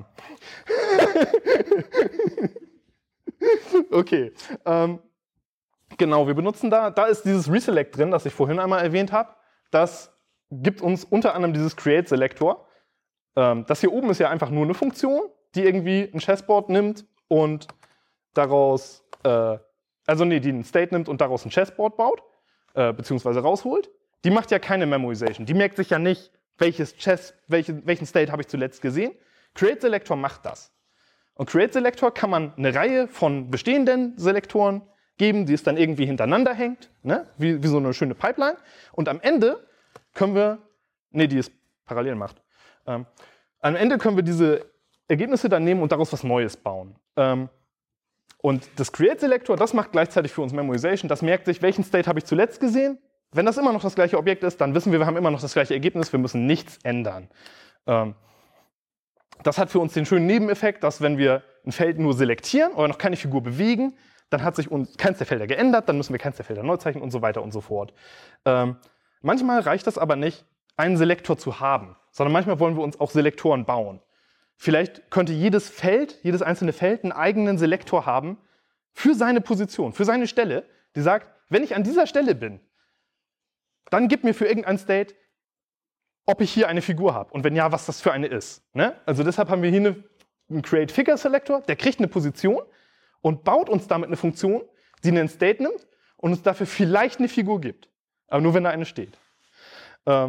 Okay. Ähm, genau, wir benutzen da, da ist dieses Reselect drin, das ich vorhin einmal erwähnt habe. Das gibt uns unter anderem dieses Create Selector. Ähm, das hier oben ist ja einfach nur eine Funktion, die irgendwie ein Chessboard nimmt und daraus, äh, also nee, die einen State nimmt und daraus ein Chessboard baut, äh, beziehungsweise rausholt. Die macht ja keine Memorization. Die merkt sich ja nicht, welches Chess, welche, welchen State habe ich zuletzt gesehen. Create Selector macht das. Und Create Selector kann man eine Reihe von bestehenden Selektoren geben, die es dann irgendwie hintereinander hängt, ne? wie, wie so eine schöne Pipeline. Und am Ende können wir, nee, die es parallel macht. Ähm, am Ende können wir diese Ergebnisse dann nehmen und daraus was Neues bauen. Ähm, und das Create Selector, das macht gleichzeitig für uns Memorization. Das merkt sich, welchen State habe ich zuletzt gesehen. Wenn das immer noch das gleiche Objekt ist, dann wissen wir, wir haben immer noch das gleiche Ergebnis, wir müssen nichts ändern. Ähm, das hat für uns den schönen Nebeneffekt, dass wenn wir ein Feld nur selektieren oder noch keine Figur bewegen, dann hat sich uns keins der Felder geändert, dann müssen wir keins der Felder neu zeichnen und so weiter und so fort. Ähm, manchmal reicht das aber nicht, einen Selektor zu haben, sondern manchmal wollen wir uns auch Selektoren bauen. Vielleicht könnte jedes Feld, jedes einzelne Feld einen eigenen Selektor haben für seine Position, für seine Stelle, die sagt, wenn ich an dieser Stelle bin, dann gib mir für irgendein State, ob ich hier eine Figur habe und wenn ja, was das für eine ist. Ne? Also deshalb haben wir hier eine, einen Create Figure Selector, der kriegt eine Position und baut uns damit eine Funktion, die einen State nimmt und uns dafür vielleicht eine Figur gibt. Aber nur, wenn da eine steht. Ähm,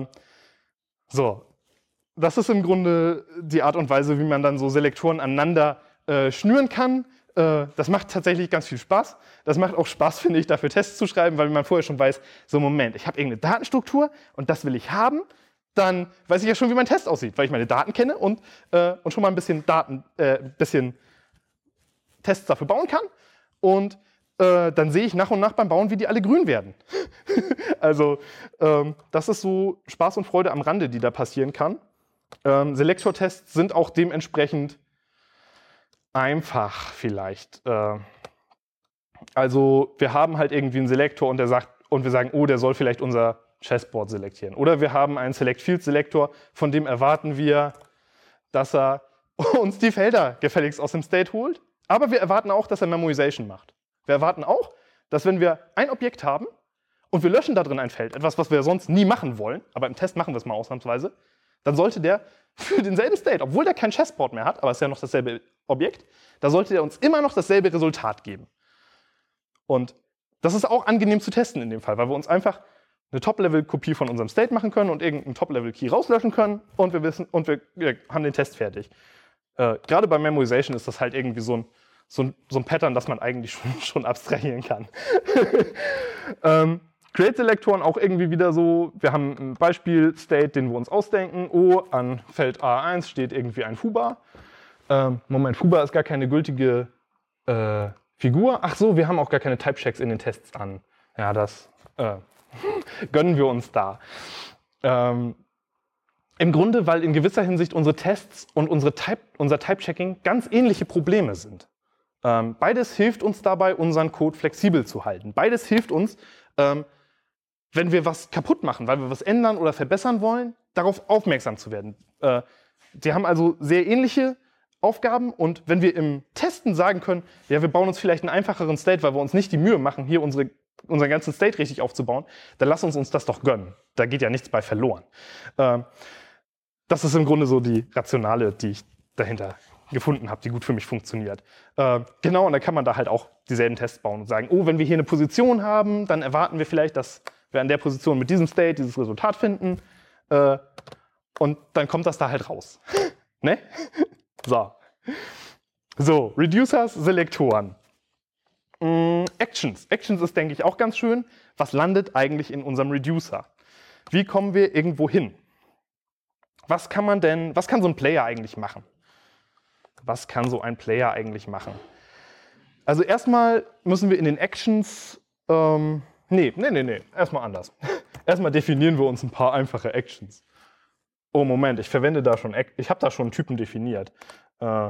so, das ist im Grunde die Art und Weise, wie man dann so Selektoren aneinander äh, schnüren kann. Äh, das macht tatsächlich ganz viel Spaß. Das macht auch Spaß, finde ich, dafür Tests zu schreiben, weil man vorher schon weiß, so Moment, ich habe irgendeine Datenstruktur und das will ich haben. Dann weiß ich ja schon, wie mein Test aussieht, weil ich meine Daten kenne und, äh, und schon mal ein bisschen Daten, äh, bisschen Tests dafür bauen kann. Und äh, dann sehe ich nach und nach beim Bauen, wie die alle grün werden. Also ähm, das ist so Spaß und Freude am Rande, die da passieren kann. Ähm, Selektortests sind auch dementsprechend einfach vielleicht. Äh, also wir haben halt irgendwie einen Selektor und der sagt, und wir sagen, oh, der soll vielleicht unser Chessboard selektieren. Oder wir haben einen Select-Field-Selektor, von dem erwarten wir, dass er uns die Felder gefälligst aus dem State holt. Aber wir erwarten auch, dass er Memorization macht. Wir erwarten auch, dass wenn wir ein Objekt haben und wir löschen da drin ein Feld, etwas, was wir sonst nie machen wollen, aber im Test machen wir es mal ausnahmsweise, dann sollte der für denselben State, obwohl der kein Chessboard mehr hat, aber es ist ja noch dasselbe Objekt, da sollte der uns immer noch dasselbe Resultat geben. Und das ist auch angenehm zu testen in dem Fall, weil wir uns einfach eine Top-Level-Kopie von unserem State machen können und irgendeinen Top-Level-Key rauslöschen können und wir wissen und wir, wir haben den Test fertig. Äh, gerade bei Memorization ist das halt irgendwie so ein, so ein, so ein Pattern, das man eigentlich schon, schon abstrahieren kann. ähm, Create-Selektoren auch irgendwie wieder so, wir haben ein Beispiel-State, den wir uns ausdenken. Oh, an Feld A eins steht irgendwie ein Foobar. Ähm, Moment, Foobar ist gar keine gültige äh, Figur. Ach so, wir haben auch gar keine Type-Checks in den Tests an. Ja, das äh, gönnen wir uns da. Ähm, Im Grunde, weil in gewisser Hinsicht unsere Tests und unsere Type, unser Type-Checking ganz ähnliche Probleme sind. Ähm, beides hilft uns dabei, unseren Code flexibel zu halten. Beides hilft uns, ähm, wenn wir was kaputt machen, weil wir was ändern oder verbessern wollen, darauf aufmerksam zu werden. Äh, die haben also sehr ähnliche Aufgaben und wenn wir im Testen sagen können, ja, wir bauen uns vielleicht einen einfacheren State, weil wir uns nicht die Mühe machen, hier unsere, unseren ganzen State richtig aufzubauen, dann lass uns uns das doch gönnen. Da geht ja nichts bei verloren. Ähm, das ist im Grunde so die Rationale, die ich dahinter gefunden habe, die gut für mich funktioniert. Äh, genau, und dann kann man da halt auch dieselben Tests bauen und sagen, oh, wenn wir hier eine Position haben, dann erwarten wir vielleicht, dass wir an der Position mit diesem State dieses Resultat finden. Äh, und dann kommt das da halt raus. Ne? So. So, Reducers, Selektoren. Mm, Actions. Actions ist, denke ich, auch ganz schön. Was landet eigentlich in unserem Reducer? Wie kommen wir irgendwo hin? Was kann man denn, was kann so ein Player eigentlich machen? Was kann so ein Player eigentlich machen? Also erstmal müssen wir in den Actions, ähm, nee, nee, nee, nee, erstmal anders. Erstmal definieren wir uns ein paar einfache Actions. Oh, Moment, ich verwende da schon, ich habe da schon einen Typen definiert. Äh,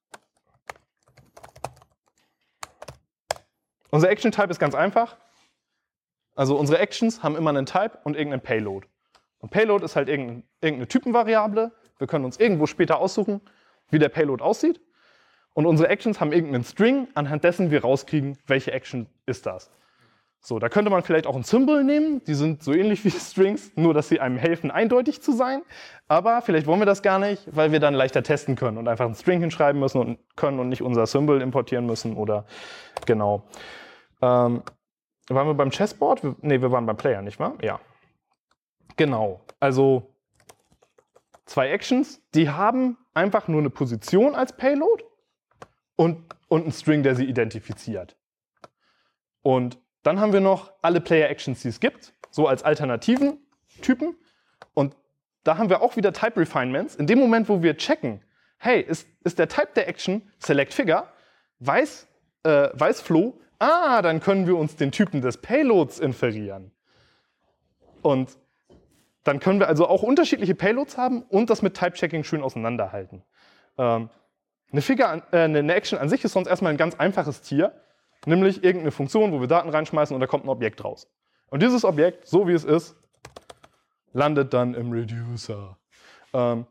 unser Action-Type ist ganz einfach. Also unsere Actions haben immer einen Type und irgendeinen Payload. Und Payload ist halt irgendeine, irgendeine Typenvariable. Wir können uns irgendwo später aussuchen, wie der Payload aussieht. Und unsere Actions haben irgendeinen String, anhand dessen wir rauskriegen, welche Action ist das. So, da könnte man vielleicht auch ein Symbol nehmen. Die sind so ähnlich wie Strings, nur dass sie einem helfen, eindeutig zu sein. Aber vielleicht wollen wir das gar nicht, weil wir dann leichter testen können und einfach einen String hinschreiben müssen und können und nicht unser Symbol importieren müssen. Oder genau. Ähm, waren wir beim Chessboard? Ne, wir waren beim Player, nicht wahr? Ja. Genau. Also zwei Actions, die haben einfach nur eine Position als Payload und, und einen String, der sie identifiziert. Und dann haben wir noch alle Player-Actions, die es gibt, so als alternativen Typen. Und da haben wir auch wieder Type-Refinements. In dem Moment, wo wir checken, hey, ist, ist der Type der Action SelectFigure, weiß, äh, weiß Flo, ah, dann können wir uns den Typen des Payloads inferieren. Und dann können wir also auch unterschiedliche Payloads haben und das mit Type-Checking schön auseinanderhalten. Ähm, eine, Figure, äh, eine Action an sich ist sonst erstmal ein ganz einfaches Tier, nämlich irgendeine Funktion, wo wir Daten reinschmeißen und da kommt ein Objekt raus. Und dieses Objekt, so wie es ist, landet dann im Reducer. Ähm,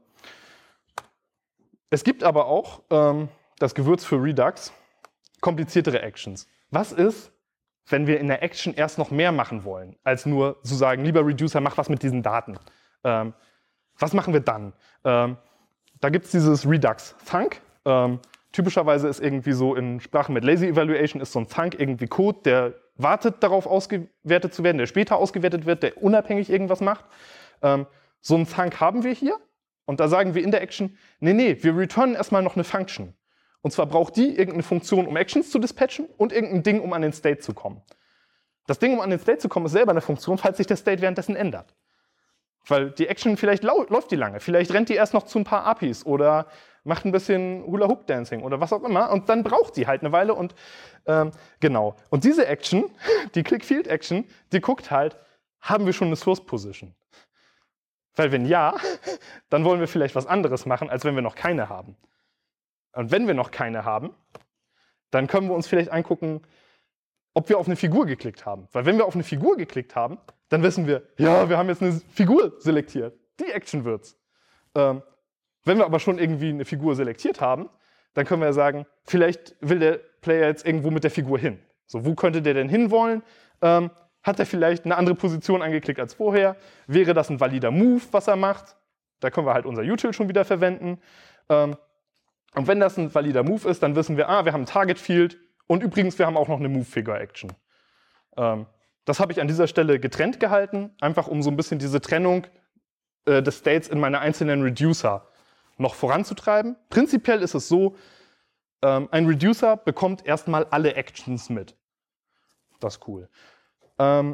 es gibt aber auch ähm, das Gewürz für Redux, kompliziertere Actions. Was ist, wenn wir in der Action erst noch mehr machen wollen, als nur zu sagen, lieber Reducer, mach was mit diesen Daten. Ähm, was machen wir dann? Ähm, da gibt es dieses Redux-Thunk. Ähm, typischerweise ist irgendwie so in Sprachen mit Lazy Evaluation ist so ein Thunk irgendwie Code, der wartet darauf ausgewertet zu werden, der später ausgewertet wird, der unabhängig irgendwas macht. Ähm, so einen Thunk haben wir hier und da sagen wir in der Action, nee, nee, wir returnen erstmal noch eine Function. Und zwar braucht die irgendeine Funktion, um Actions zu dispatchen und irgendein Ding, um an den State zu kommen. Das Ding, um an den State zu kommen, ist selber eine Funktion, falls sich der State währenddessen ändert. Weil die Action, vielleicht läuft die lange, vielleicht rennt die erst noch zu ein paar A P Is oder macht ein bisschen Hula-Hoop-Dancing oder was auch immer und dann braucht die halt eine Weile und ähm, genau. Und diese Action, die Click-Field-Action, die guckt halt, haben wir schon eine Source-Position? Weil wenn ja, dann wollen wir vielleicht was anderes machen, als wenn wir noch keine haben. Und wenn wir noch keine haben, dann können wir uns vielleicht angucken, ob wir auf eine Figur geklickt haben. Weil wenn wir auf eine Figur geklickt haben, dann wissen wir, ja, wir haben jetzt eine Figur selektiert. Die Action wird's. Ähm, wenn wir aber schon irgendwie eine Figur selektiert haben, dann können wir ja sagen, vielleicht will der Player jetzt irgendwo mit der Figur hin. So, wo könnte der denn hinwollen? Ähm, hat er vielleicht eine andere Position angeklickt als vorher? Wäre das ein valider Move, was er macht? Da können wir halt unser Util schon wieder verwenden. Ähm, Und wenn das ein valider Move ist, dann wissen wir, ah, wir haben ein Target Field und übrigens, wir haben auch noch eine Move-Figure-Action. Ähm, das habe ich an dieser Stelle getrennt gehalten, einfach um so ein bisschen diese Trennung äh, des States in meine einzelnen Reducer noch voranzutreiben. Prinzipiell ist es so, ähm, ein Reducer bekommt erstmal alle Actions mit. Das ist cool. Ähm,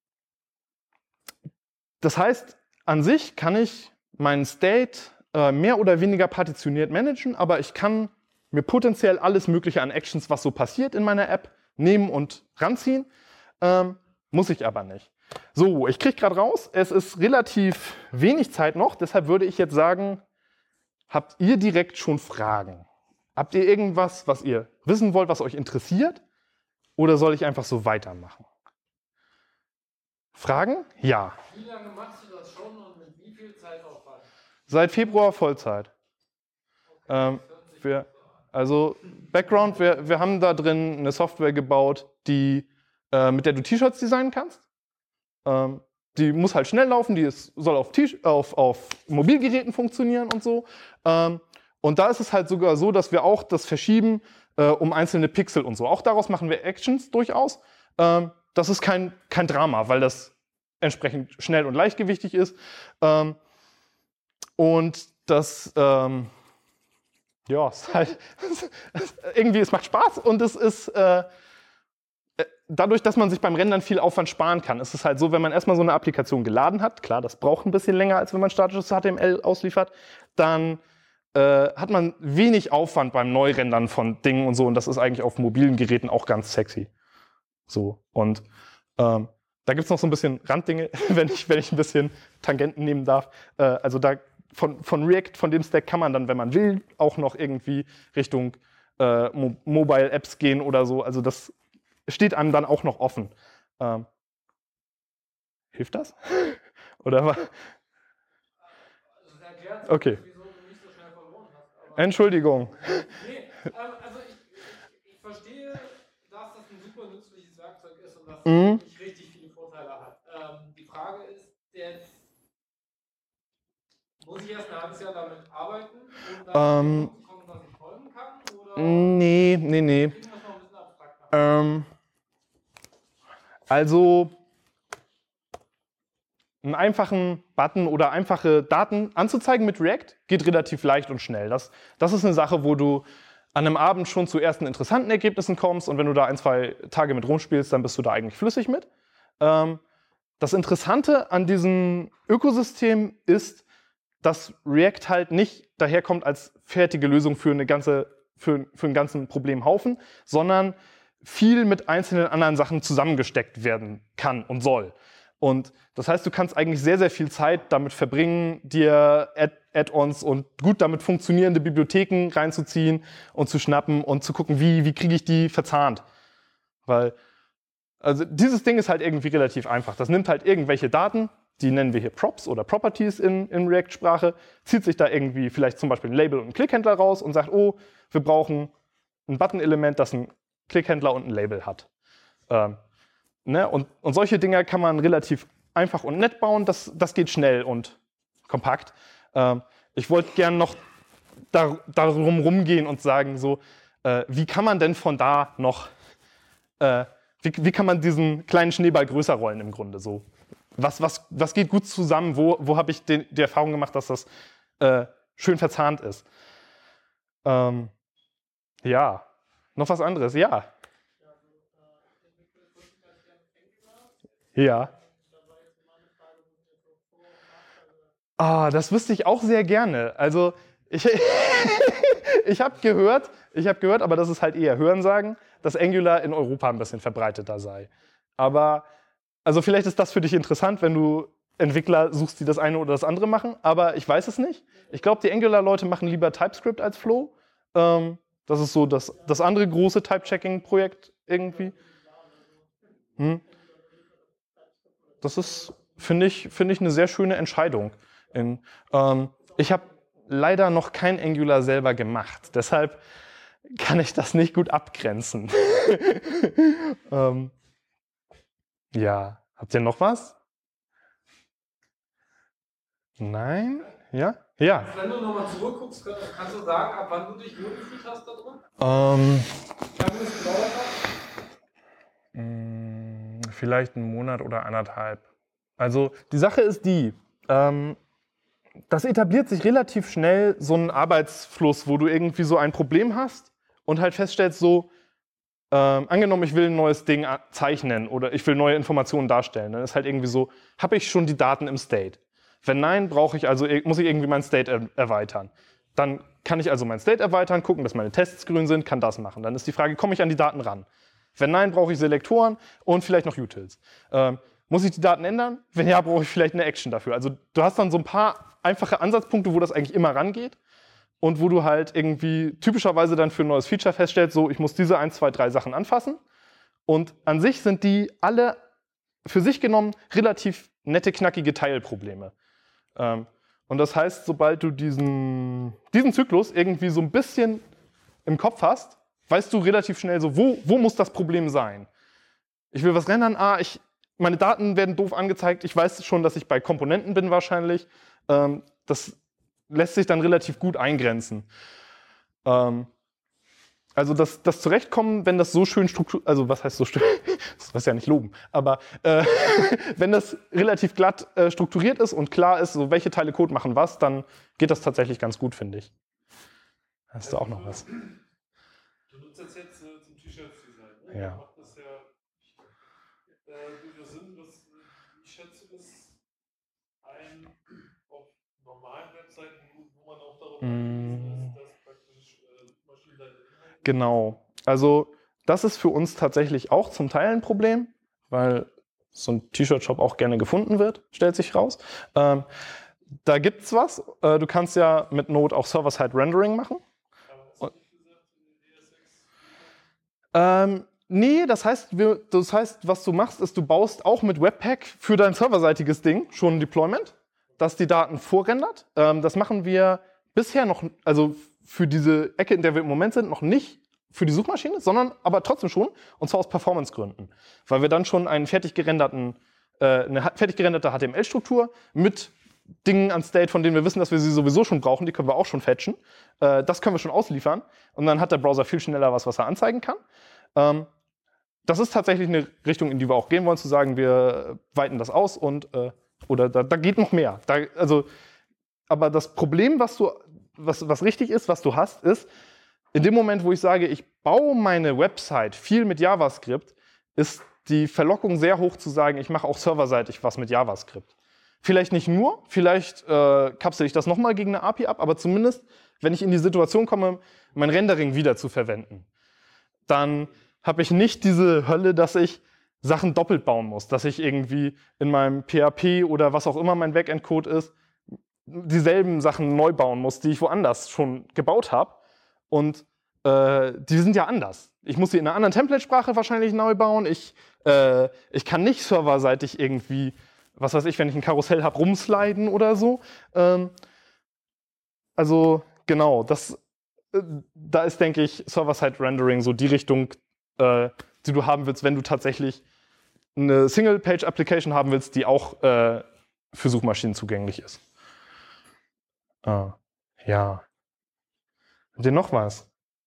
das heißt, an sich kann ich meinen State mehr oder weniger partitioniert managen, aber ich kann mir potenziell alles Mögliche an Actions, was so passiert in meiner App, nehmen und ranziehen. Ähm, muss ich aber nicht. So, ich kriege gerade raus, es ist relativ wenig Zeit noch, deshalb würde ich jetzt sagen, habt ihr direkt schon Fragen? Habt ihr irgendwas, was ihr wissen wollt, was euch interessiert? Oder soll ich einfach so weitermachen? Fragen? Ja. Wie lange machst du das schon und mit wie viel Zeitaufwand? Seit Februar Vollzeit. Okay, ähm, wir, also Background, wir, wir haben da drin eine Software gebaut, die, äh, mit der du T-Shirts designen kannst. Ähm, die muss halt schnell laufen, die ist, soll auf, auf, auf Mobilgeräten funktionieren und so. Ähm, Und da ist es halt sogar so, dass wir auch das verschieben äh, um einzelne Pixel und so. Auch daraus machen wir Actions durchaus. Ähm, das ist kein, kein Drama, weil das entsprechend schnell und leichtgewichtig ist. Ähm, und das, ähm, ja, ist halt, irgendwie, es macht Spaß und es ist, äh, dadurch, dass man sich beim Rendern viel Aufwand sparen kann, ist es halt so, wenn man erstmal so eine Applikation geladen hat, klar, das braucht ein bisschen länger, als wenn man statisches H T M L ausliefert, dann äh, hat man wenig Aufwand beim Neurendern von Dingen und so und das ist eigentlich auf mobilen Geräten auch ganz sexy. So, und ähm, da gibt es noch so ein bisschen Randdinge, wenn ich, wenn ich ein bisschen Tangenten nehmen darf. Äh, also da von, von React, von dem Stack kann man dann, wenn man will, auch noch irgendwie Richtung äh, Mo- Mobile-Apps gehen oder so. Also das steht einem dann auch noch offen. Ähm, hilft das? Oder was? Also das erklärt, Okay. wieso du nicht so schnell verloren hast. Aber Entschuldigung. nee, ähm, also ich, ich, ich verstehe, dass das ein super nützliches Werkzeug ist und dass es Mhm. wirklich richtig viele Vorteile hat. Ähm, die Frage ist jetzt, muss ich erst ein halbes Jahr damit arbeiten, um da Ähm, zu kommen, dass ich folgen kann? Oder Nee, nee, nee. kriegen wir das noch ein bisschen abstrakter? Ähm, also einen einfachen Button oder einfache Daten anzuzeigen mit React geht relativ leicht und schnell. Das, das ist eine Sache, wo du an einem Abend schon zu ersten interessanten Ergebnissen kommst und wenn du da ein, zwei Tage mit rumspielst, dann bist du da eigentlich flüssig mit. Ähm, das Interessante an diesem Ökosystem ist, dass React halt nicht daherkommt als fertige Lösung für, eine ganze, für, für einen ganzen Problemhaufen, sondern viel mit einzelnen anderen Sachen zusammengesteckt werden kann und soll. Und das heißt, du kannst eigentlich sehr, sehr viel Zeit damit verbringen, dir Add- Add-ons und gut damit funktionierende Bibliotheken reinzuziehen und zu schnappen und zu gucken, wie, wie kriege ich die verzahnt. Weil, also dieses Ding ist halt irgendwie relativ einfach. Das nimmt halt irgendwelche Daten, die nennen wir hier Props oder Properties in, in React-Sprache, zieht sich da irgendwie vielleicht zum Beispiel ein Label und einen Klickhändler raus und sagt, oh, wir brauchen ein Button-Element, das einen Klickhändler und ein Label hat. Ähm, Ne? Und, und solche Dinger kann man relativ einfach und nett bauen. Das, das geht schnell und kompakt. Ähm, ich wollte gerne noch dar, darum rumgehen und sagen, so, äh, wie kann man denn von da noch, äh, wie, wie kann man diesen kleinen Schneeball größer rollen im Grunde? So? Was, was, was geht gut zusammen? Wo, wo habe ich den, die Erfahrung gemacht, dass das äh, schön verzahnt ist? Ähm, ja, noch was anderes, ja. Ja. Ah, das wüsste ich auch sehr gerne. Also ich, ich habe gehört, ich habe gehört, aber das ist halt eher Hörensagen, dass Angular in Europa ein bisschen verbreiteter sei. Aber also vielleicht ist das für dich interessant, wenn du Entwickler suchst, die das eine oder das andere machen. Aber ich weiß es nicht. Ich glaube, die Angular-Leute machen lieber TypeScript als Flow. Ähm, das ist so das, das andere große Type-Checking-Projekt irgendwie. Hm. Das ist, finde ich, finde ich, eine sehr schöne Entscheidung. In, ähm, ich habe leider noch kein Angular selber gemacht, deshalb kann ich das nicht gut abgrenzen. ähm, ja, habt ihr noch was? Nein? Ja? Ja. Wenn du nochmal zurückguckst, kannst du sagen, ab wann du dich wohlgefühlt hast da drin? Ähm, Wie lange das gedauert hat? mh, vielleicht einen Monat oder anderthalb. Also die Sache ist die, ähm, das etabliert sich relativ schnell so ein Arbeitsfluss, wo du irgendwie so ein Problem hast und halt feststellst so, ähm, angenommen, ich will ein neues Ding zeichnen oder ich will neue Informationen darstellen, dann ist halt irgendwie so, habe ich schon die Daten im State? Wenn nein, brauche ich also, muss ich irgendwie mein State er erweitern. Dann kann ich also mein State erweitern, gucken, dass meine Tests grün sind, kann das machen. Dann ist die Frage, komme ich an die Daten ran? Wenn nein, brauche ich Selektoren und vielleicht noch Utils. Ähm, muss ich die Daten ändern? Wenn ja, brauche ich vielleicht eine Action dafür. Also du hast dann so ein paar einfache Ansatzpunkte, wo das eigentlich immer rangeht und wo du halt irgendwie typischerweise dann für ein neues Feature feststellst, so ich muss diese eins, zwei, drei Sachen anfassen. Und an sich sind die alle für sich genommen relativ nette, knackige Teilprobleme. Ähm, und das heißt, sobald du diesen, diesen Zyklus irgendwie so ein bisschen im Kopf hast, weißt du relativ schnell so, wo, wo muss das Problem sein? Ich will was rendern, ah, ich, meine Daten werden doof angezeigt, ich weiß schon, dass ich bei Komponenten bin wahrscheinlich. Ähm, das lässt sich dann relativ gut eingrenzen. Ähm, also das, das Zurechtkommen, wenn das so schön strukturiert, also was heißt so schön, das ist ja nicht loben, aber äh, wenn das relativ glatt äh, strukturiert ist und klar ist, so welche Teile Code machen was, dann geht das tatsächlich ganz gut, finde ich. Hast du auch noch was? Du nutzt das jetzt äh, zum T-Shirts-Design, ne? Ja. Macht das ja äh, durchaus Sinn, dass äh, ich schätze, ist ein auf normalen Webseiten, wo man auch darauf angewiesen ist, dass praktisch äh, Maschinenseite Inhalte. Genau. Also das ist für uns tatsächlich auch zum Teil ein Problem, weil so ein T-Shirt-Shop auch gerne gefunden wird, stellt sich raus. Ähm, da gibt's was. Äh, du kannst ja mit Node auch Server-Side-Rendering machen. Ähm, nee, das heißt, wir, das heißt, was du machst, ist, du baust auch mit Webpack für dein serverseitiges Ding schon ein Deployment, das die Daten vorrendert. Ähm, das machen wir bisher noch, also für diese Ecke, in der wir im Moment sind, noch nicht für die Suchmaschine, sondern aber trotzdem schon, und zwar aus Performance-Gründen. Weil wir dann schon einen fertig gerenderten, äh, eine fertig gerenderte H T M L-Struktur mit Dingen an State, von denen wir wissen, dass wir sie sowieso schon brauchen, die können wir auch schon fetchen. Äh, das können wir schon ausliefern. Und dann hat der Browser viel schneller was, was er anzeigen kann. Ähm, das ist tatsächlich eine Richtung, in die wir auch gehen wollen, zu sagen, wir weiten das aus und äh, oder da, da geht noch mehr. Da, also, aber das Problem, was du, was, was richtig ist, was du hast, ist, in dem Moment, wo ich sage, ich baue meine Website viel mit JavaScript, ist die Verlockung sehr hoch zu sagen, ich mache auch serverseitig was mit JavaScript. Vielleicht nicht nur, vielleicht äh, kapsel ich das nochmal gegen eine A P I ab, aber zumindest, wenn ich in die Situation komme, mein Rendering wieder zu verwenden, dann habe ich nicht diese Hölle, dass ich Sachen doppelt bauen muss, dass ich irgendwie in meinem P H P oder was auch immer mein Backend-Code ist, dieselben Sachen neu bauen muss, die ich woanders schon gebaut habe. Und äh, die sind ja anders. Ich muss sie in einer anderen Template-Sprache wahrscheinlich neu bauen. Ich, äh, ich kann nicht serverseitig irgendwie, was weiß ich, wenn ich ein Karussell habe, rumsliden oder so. Ähm, also genau, das, äh, da ist, denke ich, Server-Side-Rendering so die Richtung, äh, die du haben willst, wenn du tatsächlich eine Single-Page-Application haben willst, die auch äh, für Suchmaschinen zugänglich ist. Ah, ja. Habt ihr noch was?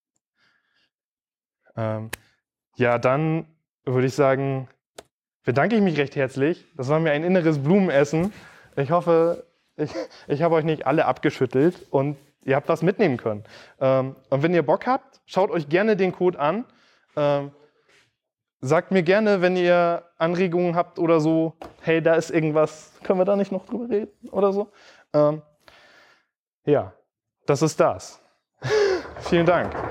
Ähm, ja, dann würde ich sagen, bedanke ich mich recht herzlich. Das war mir ein inneres Blumenessen. Ich hoffe, ich, ich habe euch nicht alle abgeschüttelt und ihr habt was mitnehmen können. Ähm, und wenn ihr Bock habt, schaut euch gerne den Code an. Ähm, sagt mir gerne, wenn ihr Anregungen habt oder so, hey, da ist irgendwas, können wir da nicht noch drüber reden oder so. Ähm, ja, das ist das. Vielen Dank.